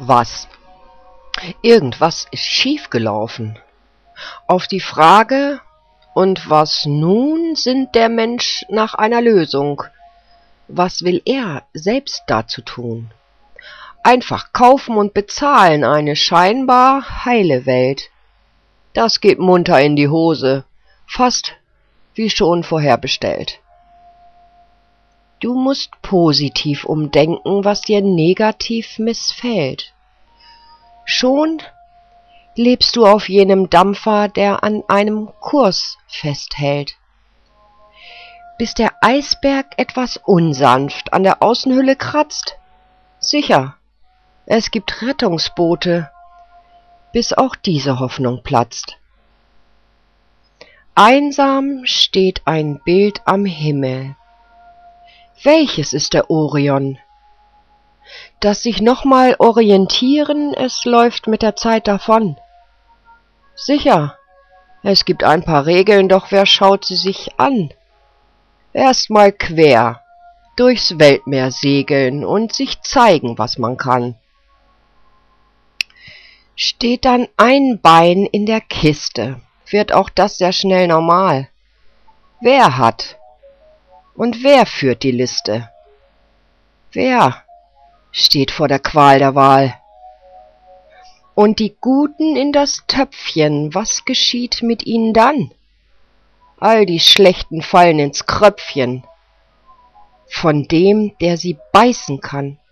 Was? Irgendwas ist schiefgelaufen. Auf die Frage, und was nun, sinnt der Mensch nach einer Lösung. Was will er selbst dazu tun? Einfach kaufen und bezahlen eine scheinbar heile Welt. Das geht munter in die Hose, fast wie schon vorherbestellt. Du musst positiv umdenken, was dir negativ missfällt. Schon lebst du auf jenem Dampfer, der an einem Kurs festhält. Bis der Eisberg etwas unsanft an der Außenhülle kratzt? Sicher, es gibt Rettungsboote, bis auch diese Hoffnung platzt. Einsam steht ein Bild am Himmel. Welches ist der Orion? Das sich nochmal orientieren, es läuft mit der Zeit davon. Sicher, es gibt ein paar Regeln, doch wer schaut sie sich an? Erst mal quer durchs Weltmeer segeln und sich zeigen, was man kann. Steht dann ein Bein in der Kiste, wird auch das sehr schnell normal. Wer hat und wer führt die Liste? Wer steht vor der Qual der Wahl? Und die Guten in das Töpfchen, was geschieht mit ihnen dann? All die Schlechten fallen ins Kröpfchen von dem, der sie beißen kann.